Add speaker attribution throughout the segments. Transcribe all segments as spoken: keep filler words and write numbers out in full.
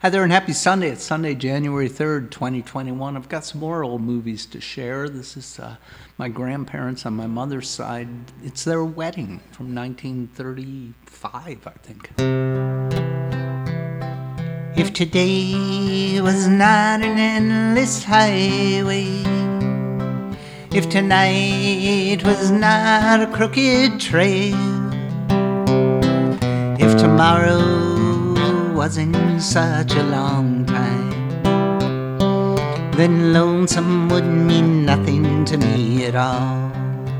Speaker 1: Hi there and happy Sunday. It's Sunday, January third, twenty twenty-one. I've got some more old movies to share. This is uh, my grandparents on my mother's side. It's their wedding from nineteen thirty-five, I think. If today was not an endless highway, if tonight was not a crooked trail, if tomorrow wasn't such a long time, then lonesome would mean nothing to me at all.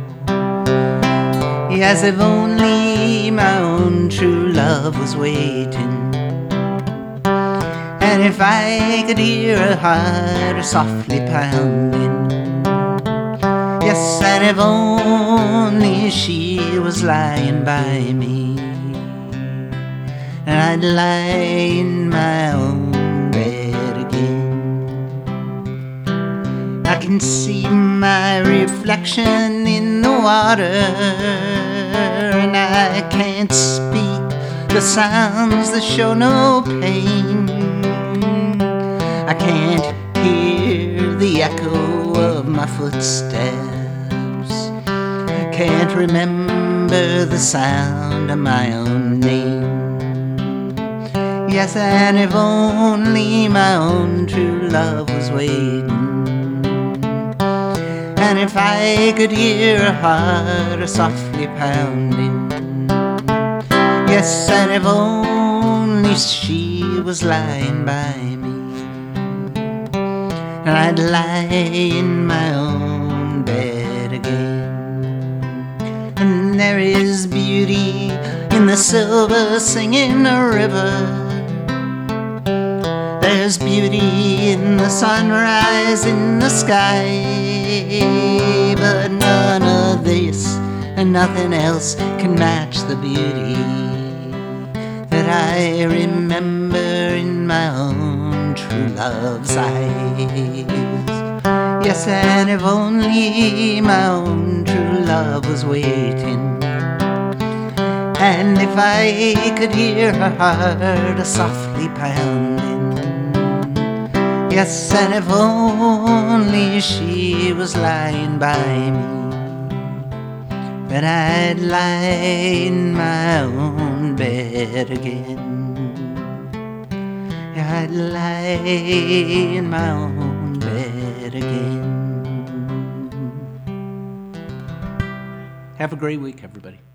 Speaker 1: Yes, if only my own true love was waiting, and if I could hear her heart softly pounding. Yes, and if only she was lying by me, and I'd lie in my own bed again. I can see my reflection in the water, and I can't speak the sounds that show no pain. I can't hear the echo of my footsteps, can't remember the sound of my own name. Yes, and if only my own true love was waiting, and if I could hear her heart softly pounding. Yes, and if only she was lying by me, and I'd lie in my own bed again. And there is beauty in the silver singing river, there's beauty in the sunrise in the sky, but none of this and nothing else can match the beauty that I remember in my own true love's eyes. Yes, and if only my own true love was waiting, and if I could hear her heart softly pounding. Yes, and if only she was lying by me, then I'd lie in my own bed again. Yeah, I'd lie in my own bed again. Have a great week, everybody.